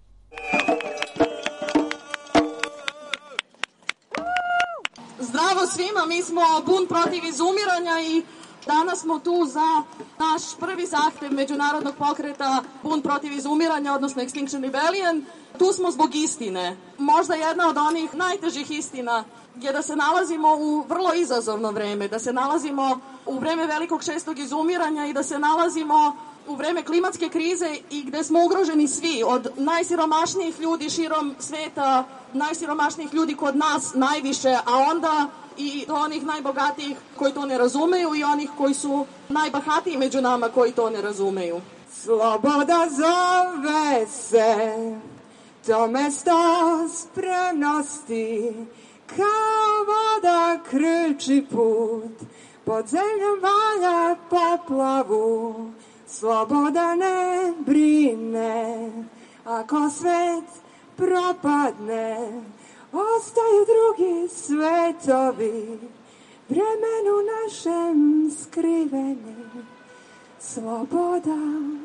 Zdravo svima, mi smo Bunt protiv izumiranja i danas smo tu za naš prvi zahtev međunarodnog pokreta Bunt protiv izumiranja, odnosno Extinction Rebellion. Tu smo zbog istine. Možda jedna od onih najtežih istina je da se nalazimo u vrlo izazovno vreme, da se nalazimo u vreme velikog šestog izumiranja i da se nalazimo u vreme klimatske krize i gde smo ugroženi svi, od najsiromašnijih ljudi širom sveta, najsiromašnijih ljudi kod nas najviše, a onda i do onih najbogatijih koji to ne razumeju i onih koji su najbahatiji među nama koji to ne razumeju. Sloboda zove se, to mesto spremnosti, kao voda krči put, pod zemljom valja poplavu. Sloboda ne brine, ako svet propadne, ostaju drugi svetovi, vremenu našem skriveni. Sloboda,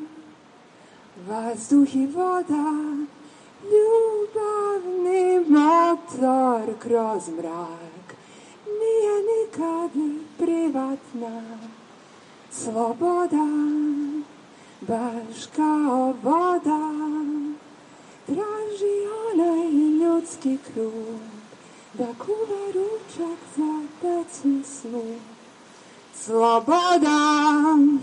vazduh i voda, ljubavni motor kroz mrak, nije nikad privatna. Sloboda, baš kao voda, traži onaj ljudski krug, da kuva ručak za decu snu. Sloboda,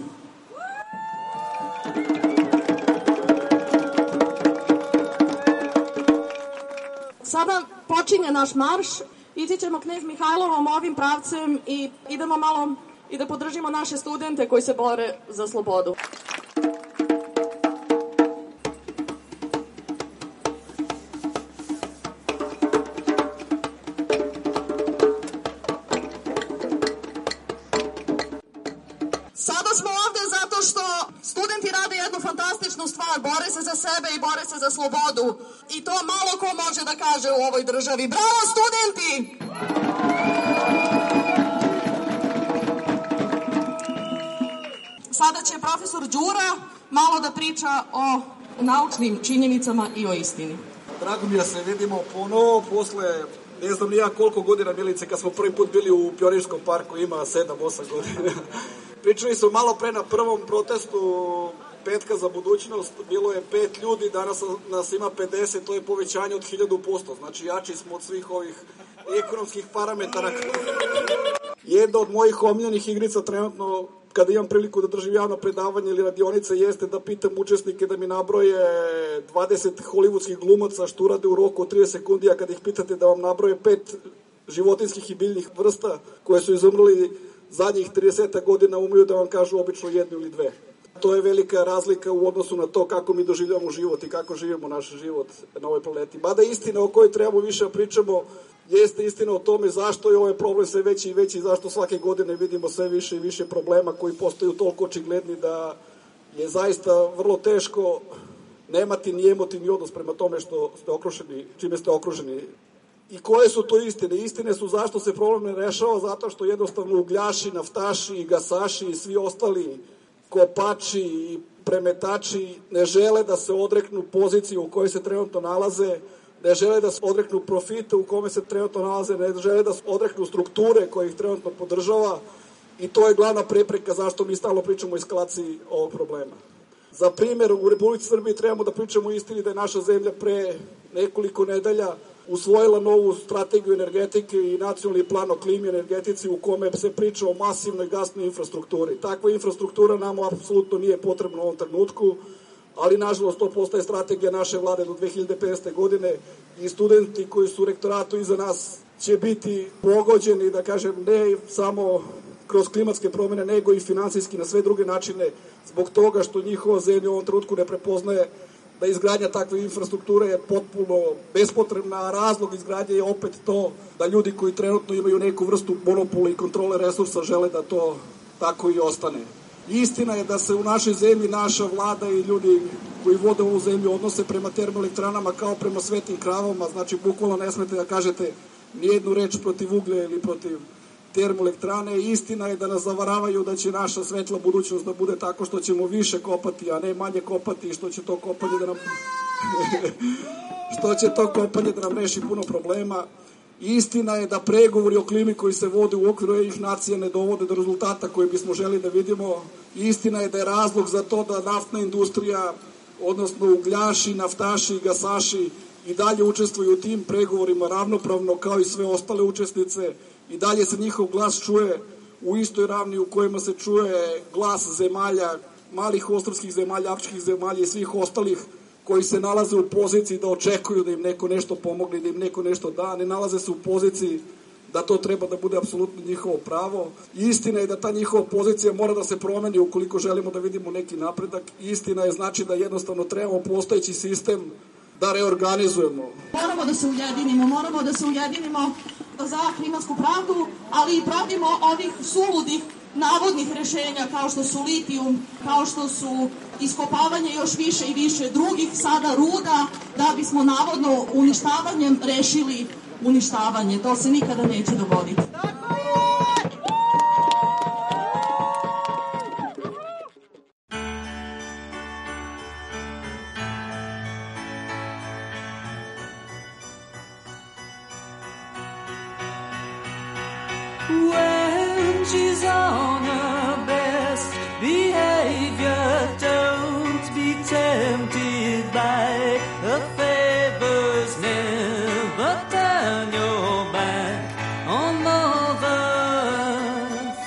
počinje naš marš. Ići ćemo Knez Mihajlovom ovim pravcem i idemo malo i da podržimo naše studente koji se bore za slobodu. Sada smo ovde zato što studenti rade jednu fantastičnu stvar, bore se za sebe i bore se za slobodu. I to malo ko može da kaže u ovoj državi. Bravo, studenti! Sada će profesor Đura malo da priča o naučnim činjenicama i o istini. Drago mi je da se vidimo ponovo posle, ne znam ni ja koliko godina, Milice, kad smo prvi put bili u Pionirskom parku, ima sedam osam godina. Pričali smo malo pre na prvom protestu Petka za budućnost, bilo je pet ljudi, danas nas ima pedeset, to je povećanje od hiljadu posto, znači jači smo od svih ovih ekonomskih parametara. Jedna od mojih omiljenih igrica trenutno, kada imam priliku da držim javno predavanje ili radionice, jeste da pitam učesnike da mi nabroje dvadeset hollywoodskih glumaca što urade u roku od trideset sekundi, a kada ih pitate da vam nabroje pet životinskih i biljnih vrsta koje su izumrli zadnjih trideset godina, umeju da vam kažu obično jednu ili dve. To je velika razlika u odnosu na to kako mi doživljamo život i kako živimo naš život na ovoj planeti. Mada istina o kojoj trebamo više da pričamo jeste istina o tome zašto je ovaj problem sve veći i veći i zašto svake godine vidimo sve više i više problema koji postaju toliko očigledni da je zaista vrlo teško nemati ni emotivni odnos prema tome što ste okruženi, čime ste okruženi. I koje su to istine? Istine su zašto se problem ne rešava, zato što jednostavno ugljaši, naftaši, gasaši i svi ostali kopači i premetači ne žele da se odreknu pozicije u kojoj se trenutno nalaze, ne žele da se odreknu profita u kome se trenutno nalaze, ne žele da se odreknu strukture koje ih trenutno podržava i to je glavna prepreka zašto mi stalno pričamo o eskalaciji ovog problema. Za primjer, u Republici Srbiji trebamo da pričamo o istini da je naša zemlja pre nekoliko nedelja usvojila novu strategiju energetike i nacionalni plan o klimi i energetici u kome se priča o masivnoj gasnoj infrastrukturi. Takva infrastruktura nam apsolutno nije potrebna u ovom trenutku, ali nažalost to postaje strategija naše vlade do dve hiljade pedesete. godine i studenti koji su u rektoratu iza nas će biti pogođeni, da kažem, ne samo kroz klimatske promene, nego i finansijski na sve druge načine, zbog toga što njihova zemlja u ovom trenutku ne prepoznaje da izgradnja takve infrastrukture je potpuno bespotrebna, a razlog izgradnje je opet to da ljudi koji trenutno imaju neku vrstu monopola i kontrole resursa žele da to tako i ostane. Istina je da se u našoj zemlji naša vlada i ljudi koji vode ovu zemlju odnose prema termoelektranama kao prema svetim kravama, znači bukvalno ne smete da kažete nijednu reč protiv uglja ili protiv termoelektrane. Istina je da nas zavaravaju da će naša svetla budućnost da bude tako što ćemo više kopati, a ne manje kopati i što će to kopanje da nam što će to kopanje da nam reši puno problema. Istina je da pregovori o klimi koji se vode u okviru ovih nacija ne dovode do rezultata koje bismo želi da vidimo. Istina je da je razlog za to da naftna industrija, odnosno ugljaši, naftaši i gasaši i dalje učestvuju u tim pregovorima ravnopravno kao i sve ostale učesnice. I dalje se njihov glas čuje u istoj ravni u kojima se čuje glas zemalja, malih ostrvskih zemalja, afričkih zemalja i svih ostalih koji se nalaze u poziciji da očekuju da im neko nešto pomogne, da im neko nešto da, ne nalaze se u poziciji da to treba da bude apsolutno njihovo pravo. Istina je da ta njihova pozicija mora da se promeni ukoliko želimo da vidimo neki napredak. Istina je znači da jednostavno trebamo postojeći sistem da reorganizujemo. Moramo da se ujedinimo, moramo da se ujedinimo za klimatsku pravdu, ali i pravimo ovih suludih navodnih rešenja kao što su litijum, kao što su iskopavanje još više i više drugih sada ruda, da bismo navodno uništavanjem rešili uništavanje. To se nikada neće dogoditi. When she's on her best behavior, don't be tempted by the favors. Never turn your back on Mother Earth.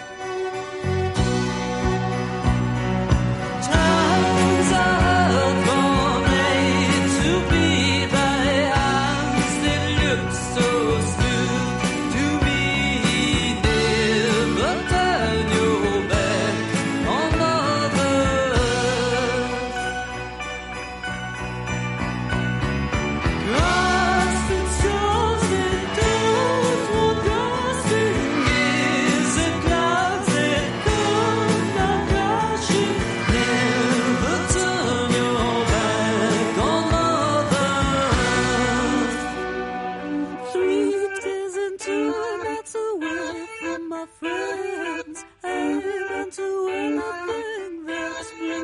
Times are gone made to be by hands that looks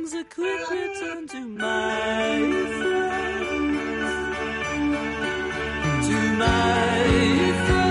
comes a quick return to my friends, to my friends.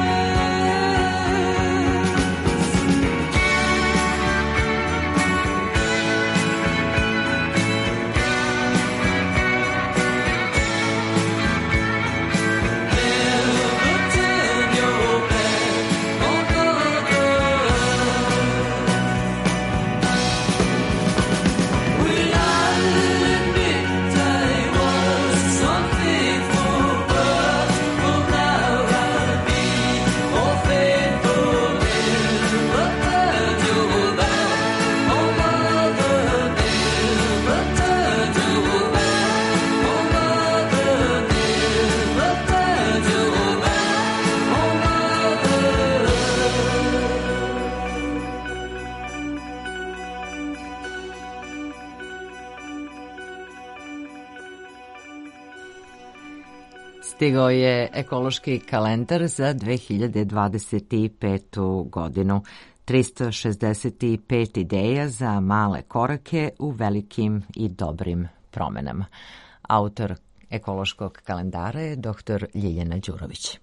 Stigao je ekološki kalendar za dve hiljade dvadeset petu. godinu. trista šezdeset pet ideja za male korake u velikim i dobrim promenama. Autor ekološkog kalendara je doktor Ljiljana Đurović.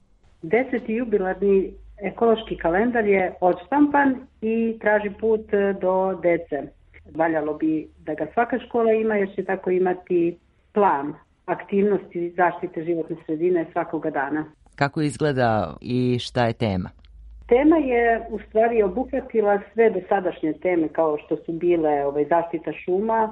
Deseti jubilarni ekološki kalendar je odštampan i traži put do dece. Valjalo bi da ga svaka škola ima jer će tako imati plan aktivnosti zaštite životne sredine svakoga dana. Kako izgleda i šta je tema? Tema je u stvari obuhvatila sve dosadašnje teme kao što su bile ovaj, zaštita šuma,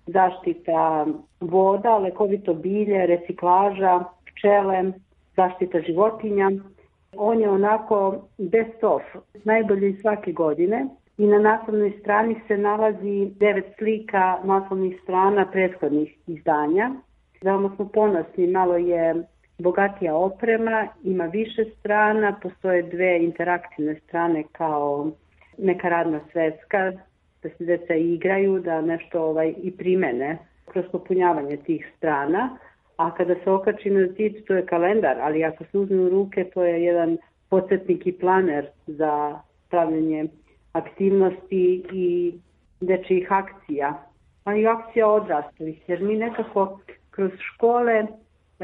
zaštita voda, lekovito bilje, reciklaža, pčele, zaštita životinja. On je onako best of, najbolji svake godine i na naslovnoj strani se nalazi devet slika naslovnih strana prethodnih izdanja. Veoma smo ponosni, malo je bogatija oprema, ima više strana, postoje dve interaktivne strane kao neka radna sveska, da se deca igraju, da nešto ovaj, i primene kroz popunjavanje tih strana. A kada se okači na zid, to je kalendar, ali ako se uzme u ruke, to je jedan podsjetnik i planer za pravljenje aktivnosti i dečijih akcija, a i akcija odrastlih, jer mi nekako kroz škole e,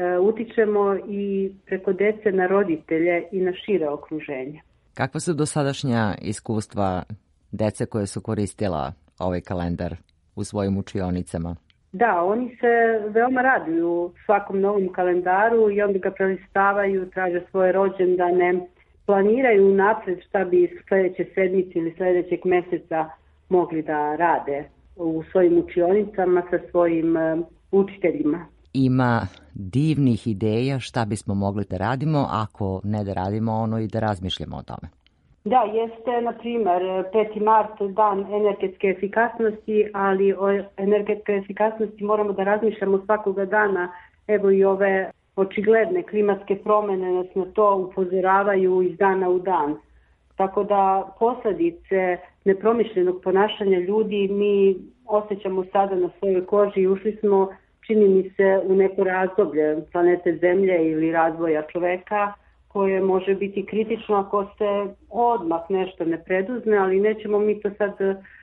utičemo i preko dece na roditelje i na šire okruženje. Kakva su dosadašnja iskustva dece koje su koristila ovaj kalendar u svojim učionicama? Da, oni se veoma raduju svakom novom kalendaru i onda ga prelistavaju, traže svoje rođendane, planiraju napred šta bi sledeće sedmice ili sledećeg meseca mogli da rade u svojim učionicama sa svojim učiteljima. Ima divnih ideja šta bismo mogli da radimo, ako ne da radimo ono i da razmišljamo o tome. Da, jeste, na primer, peti mart, dan energetske efikasnosti, ali o energetskoj efikasnosti moramo da razmišljamo svakoga dana. Evo i ove očigledne klimatske promene nas na to upozoravaju iz dana u dan. Tako da posledice nepromišljenog ponašanja ljudi mi osjećamo sada na svojoj koži i ušli smo, čini mi se, u neko razdoblje planete Zemlje ili razvoja čoveka koje može biti kritično ako se odmah nešto ne preduzme, ali nećemo mi to sad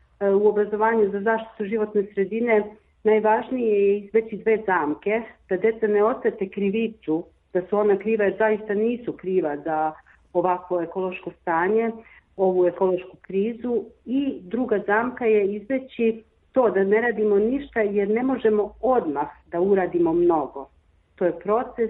u obrazovanju za zaštitu životne sredine. Najvažnije je izveći dve zamke, da deca ne osete krivicu, da su ona kriva jer zaista nisu kriva za ovakvo ekološko stanje, ovu ekološku krizu. I druga zamka je izveći to da ne radimo ništa jer ne možemo odmah da uradimo mnogo. To je proces,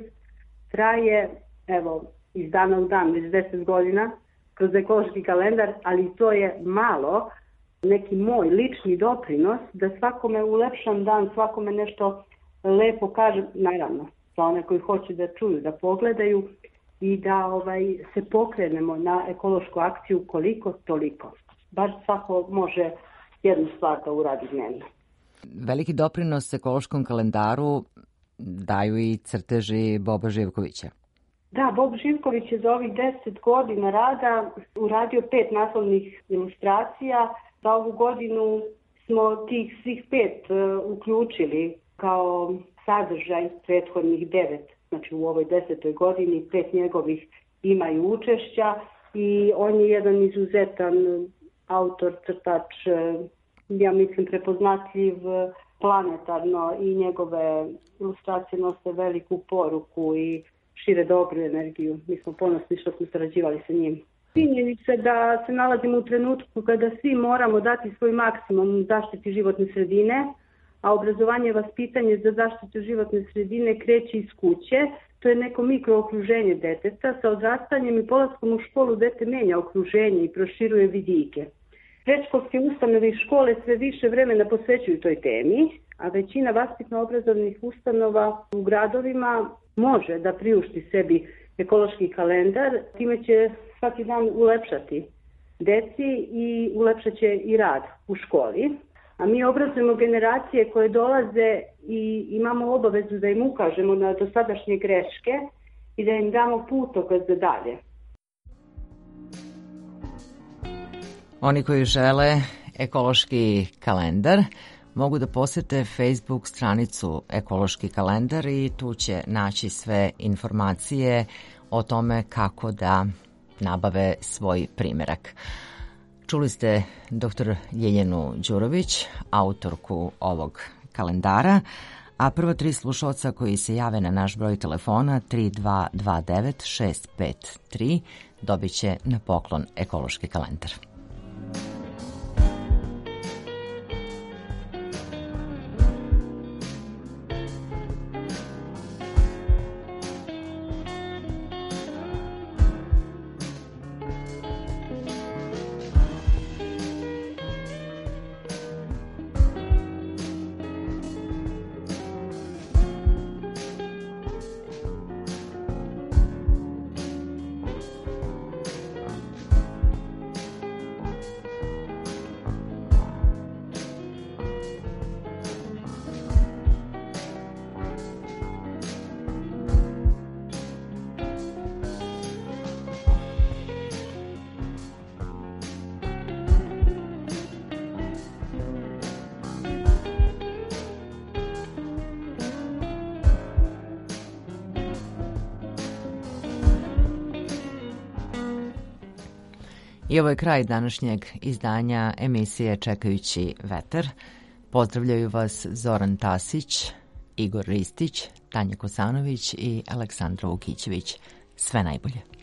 traje, evo, iz dana u dan, već deset godina, kroz ekološki kalendar, ali to je malo, neki moj lični doprinos, da svakome ulepšam dan, svakome nešto lepo kažem, naravno, za one koji hoće da čuju, da pogledaju i da ovaj, se pokrenemo na ekološku akciju koliko toliko. Baš svako može jednu stvar da uradi dnevno. Veliki doprinos ekološkom kalendaru daju i crteži Boba Živkovića. Da, Bob Živković je za ovih deset godina rada uradio pet naslovnih ilustracija. Za ovu godinu smo tih svih pet uh, uključili kao sadržaj prethodnih devet. Znači u ovoj desetoj godini pet njegovih imaju učešća i on je jedan izuzetan autor, crtač, ja mislim, prepoznatljiv planetarno i njegove ilustracije nose veliku poruku i šire dobru energiju. Mi smo ponosni što smo sarađivali sa njim. Činjenica da se nalazimo u trenutku kada svi moramo dati svoj maksimum u zaštiti životne sredine, a obrazovanje i vaspitanje za zaštitu životne sredine kreće iz kuće. To je neko mikrookruženje deteta. Sa odrastanjem i polaskom u školu dete menja okruženje i proširuje vidike. Predškolske ustanove i škole sve više vremena posvećuju toj temi, a većina vaspitno-obrazovnih ustanova u gradovima može da priušti sebi ekološki kalendar. Time će svaki dan ulepšati deci i ulepšat će i rad u školi. A mi obrazujemo generacije koje dolaze i imamo obavezu da im ukažemo na dosadašnje greške i da im damo putokaz za dalje. Oni koji žele ekološki kalendar mogu da posete Facebook stranicu Ekološki kalendar i tu će naći sve informacije o tome kako da nabave svoj primerak. Čuli ste doktor Ljiljanu Đurović, autorku ovog kalendara, a prva tri slušalca koji se jave na naš broj telefona tri dva dva devet šest pet tri dobit će na poklon ekološki kalendar. I ovo je kraj današnjeg izdanja emisije Čekajući vetar. Pozdravljaju vas Zoran Tasić, Igor Ristić, Tanja Kosanović i Aleksandra Vukićević. Sve najbolje.